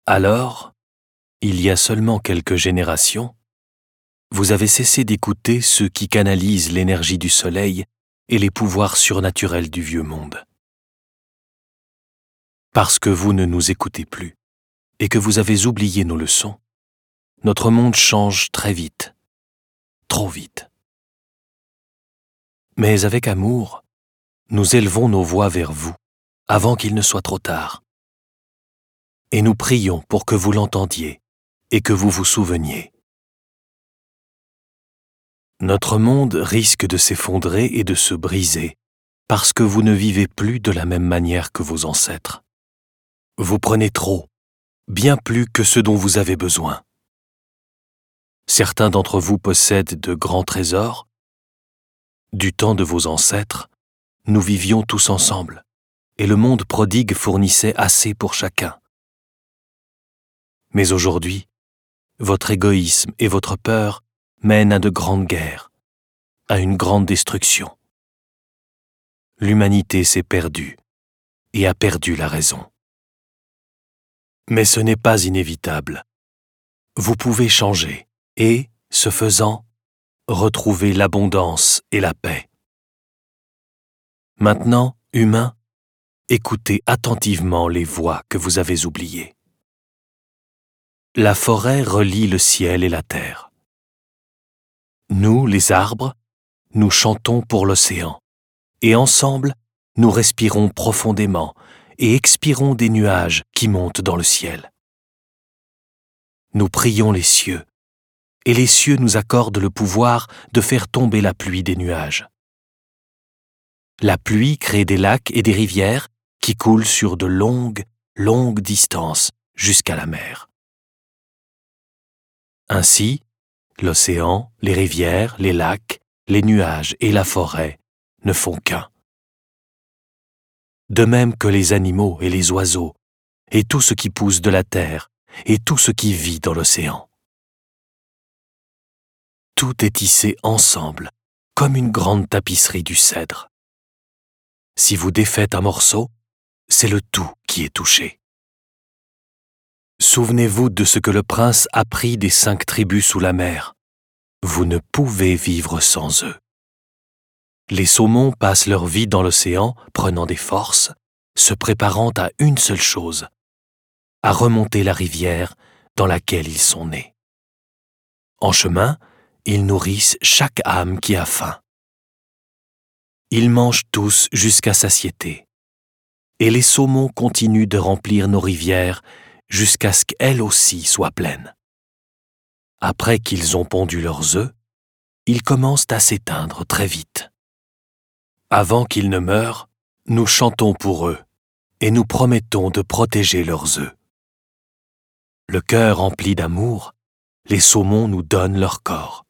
Alors, il y a seulement quelques générations, vous avez cessé d'écouter ceux qui canalisent l'énergie du soleil et les pouvoirs surnaturels du vieux monde. Parce que vous ne nous écoutez plus et que vous avez oublié nos leçons, notre monde change très vite, trop vite. Mais avec amour, nous élevons nos voix vers vous avant qu'il ne soit trop tard. Et nous prions pour que vous l'entendiez et que vous vous souveniez. Notre monde risque de s'effondrer et de se briser parce que vous ne vivez plus de la même manière que vos ancêtres. Vous prenez trop, bien plus que ce dont vous avez besoin. Certains d'entre vous possèdent de grands trésors. Du temps de vos ancêtres, nous vivions tous ensemble, et le monde prodigue fournissait assez pour chacun. Mais aujourd'hui, votre égoïsme et votre peur mènent à de grandes guerres, à une grande destruction. L'humanité s'est perdue et a perdu la raison. Mais ce n'est pas inévitable. Vous pouvez changer et, ce faisant, retrouver l'abondance et la paix. Maintenant, humains, écoutez attentivement les voix que vous avez oubliées. La forêt relie le ciel et la terre. Nous, les arbres, nous chantons pour l'océan, et ensemble, nous respirons profondément et expirons des nuages qui montent dans le ciel. Nous prions les cieux, et les cieux nous accordent le pouvoir de faire tomber la pluie des nuages. La pluie crée des lacs et des rivières qui coulent sur de longues, longues distances jusqu'à la mer. Ainsi, l'océan, les rivières, les lacs, les nuages et la forêt ne font qu'un. De même que les animaux et les oiseaux, et tout ce qui pousse de la terre, et tout ce qui vit dans l'océan. Tout est tissé ensemble, comme une grande tapisserie du cèdre. Si vous défaites un morceau, c'est le tout qui est touché. Souvenez-vous de ce que le prince apprit des 5 tribus sous la mer. Vous ne pouvez vivre sans eux. Les saumons passent leur vie dans l'océan, prenant des forces, se préparant à une seule chose, à remonter la rivière dans laquelle ils sont nés. En chemin, ils nourrissent chaque âme qui a faim. Ils mangent tous jusqu'à satiété, et les saumons continuent de remplir nos rivières jusqu'à ce qu'elles aussi soient pleines. Après qu'ils ont pondu leurs œufs, ils commencent à s'éteindre très vite. Avant qu'ils ne meurent, nous chantons pour eux et nous promettons de protéger leurs œufs. Le cœur empli d'amour, les saumons nous donnent leur corps.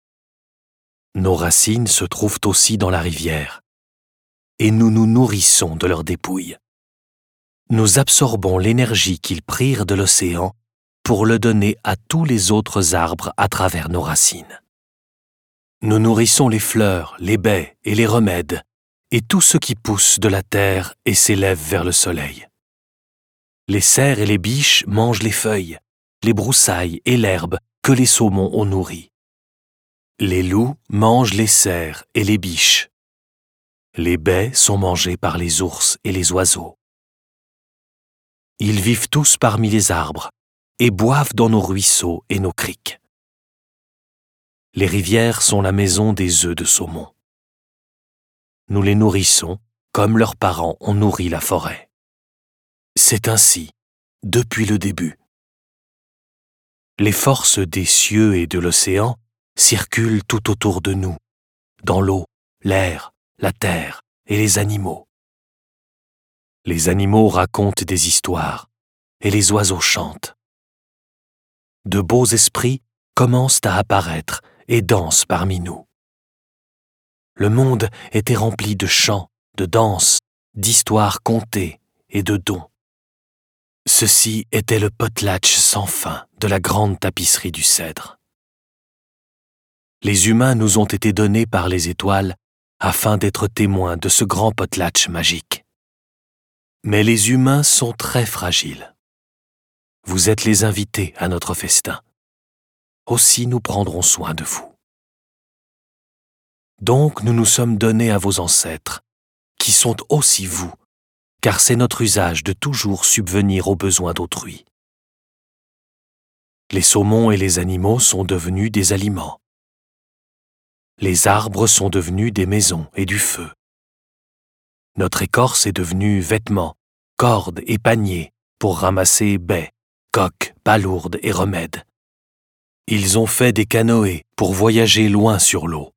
Nos racines se trouvent aussi dans la rivière et nous nous nourrissons de leurs dépouilles. Nous absorbons l'énergie qu'ils prirent de l'océan pour le donner à tous les autres arbres à travers nos racines. Nous nourrissons les fleurs, les baies et les remèdes, et tout ce qui pousse de la terre et s'élève vers le soleil. Les cerfs et les biches mangent les feuilles, les broussailles et l'herbe que les saumons ont nourries. Les loups mangent les cerfs et les biches. Les baies sont mangées par les ours et les oiseaux. Ils vivent tous parmi les arbres et boivent dans nos ruisseaux et nos criques. Les rivières sont la maison des œufs de saumon. Nous les nourrissons comme leurs parents ont nourri la forêt. C'est ainsi, depuis le début. Les forces des cieux et de l'océan circulent tout autour de nous, dans l'eau, l'air, la terre et les animaux. Les animaux racontent des histoires et les oiseaux chantent. De beaux esprits commencent à apparaître et dansent parmi nous. Le monde était rempli de chants, de danses, d'histoires contées et de dons. Ceci était le potlatch sans fin de la grande tapisserie du cèdre. Les humains nous ont été donnés par les étoiles afin d'être témoins de ce grand potlatch magique. Mais les humains sont très fragiles. Vous êtes les invités à notre festin. Aussi nous prendrons soin de vous. Donc nous nous sommes donnés à vos ancêtres, qui sont aussi vous, car c'est notre usage de toujours subvenir aux besoins d'autrui. Les saumons et les animaux sont devenus des aliments. Les arbres sont devenus des maisons et du feu. Notre écorce est devenue vêtements, cordes et paniers pour ramasser baies, coques, palourdes et remèdes. Ils ont fait des canoës pour voyager loin sur l'eau.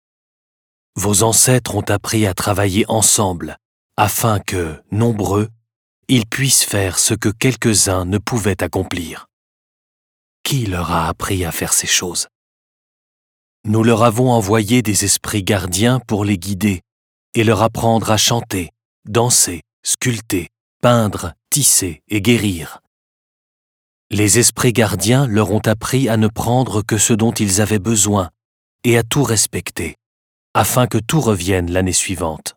Vos ancêtres ont appris à travailler ensemble afin que, nombreux, ils puissent faire ce que quelques-uns ne pouvaient accomplir. Qui leur a appris à faire ces choses? Nous leur avons envoyé des esprits gardiens pour les guider et leur apprendre à chanter, danser, sculpter, peindre, tisser et guérir. Les esprits gardiens leur ont appris à ne prendre que ce dont ils avaient besoin et à tout respecter, afin que tout revienne l'année suivante.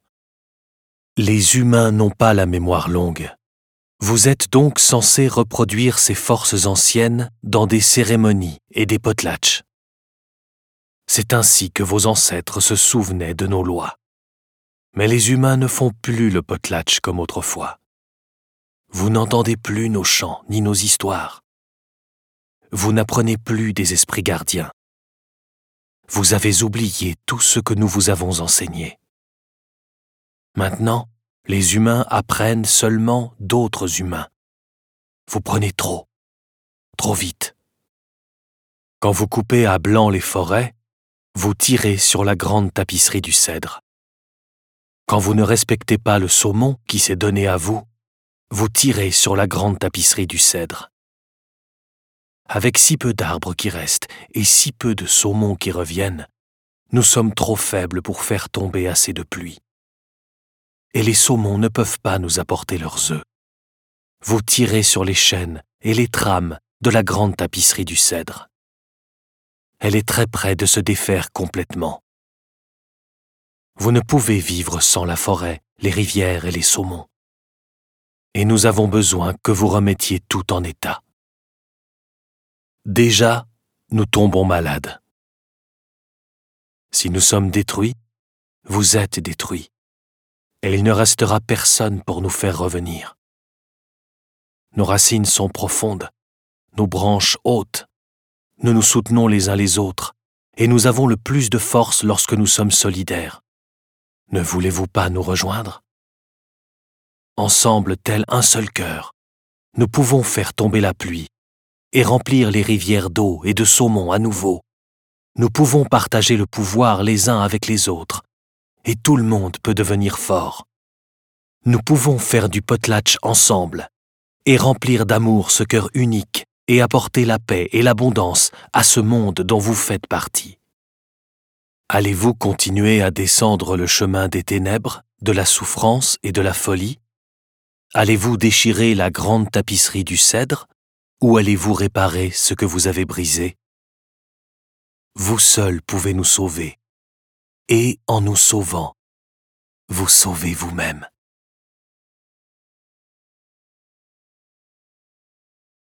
Les humains n'ont pas la mémoire longue. Vous êtes donc censés reproduire ces forces anciennes dans des cérémonies et des potlatches. C'est ainsi que vos ancêtres se souvenaient de nos lois. Mais les humains ne font plus le potlatch comme autrefois. Vous n'entendez plus nos chants ni nos histoires. Vous n'apprenez plus des esprits gardiens. Vous avez oublié tout ce que nous vous avons enseigné. Maintenant, les humains apprennent seulement d'autres humains. Vous prenez trop vite. Quand vous coupez à blanc les forêts, vous tirez sur la grande tapisserie du cèdre. Quand vous ne respectez pas le saumon qui s'est donné à vous, vous tirez sur la grande tapisserie du cèdre. Avec si peu d'arbres qui restent et si peu de saumons qui reviennent, nous sommes trop faibles pour faire tomber assez de pluie. Et les saumons ne peuvent pas nous apporter leurs œufs. Vous tirez sur les chaînes et les trames de la grande tapisserie du cèdre. Elle est très près de se défaire complètement. Vous ne pouvez vivre sans la forêt, les rivières et les saumons. Et nous avons besoin que vous remettiez tout en état. Déjà, nous tombons malades. Si nous sommes détruits, vous êtes détruits, et il ne restera personne pour nous faire revenir. Nos racines sont profondes, nos branches hautes, nous nous soutenons les uns les autres, et nous avons le plus de force lorsque nous sommes solidaires. Ne voulez-vous pas nous rejoindre? Ensemble, tel un seul cœur, nous pouvons faire tomber la pluie et remplir les rivières d'eau et de saumon à nouveau. Nous pouvons partager le pouvoir les uns avec les autres, et tout le monde peut devenir fort. Nous pouvons faire du potlatch ensemble, et remplir d'amour ce cœur unique, et apporter la paix et l'abondance à ce monde dont vous faites partie. Allez-vous continuer à descendre le chemin des ténèbres, de la souffrance et de la folie? Allez-vous déchirer la grande tapisserie du cèdre, ou allez-vous réparer ce que vous avez brisé? Vous seuls pouvez nous sauver, et en nous sauvant, vous sauvez vous-même.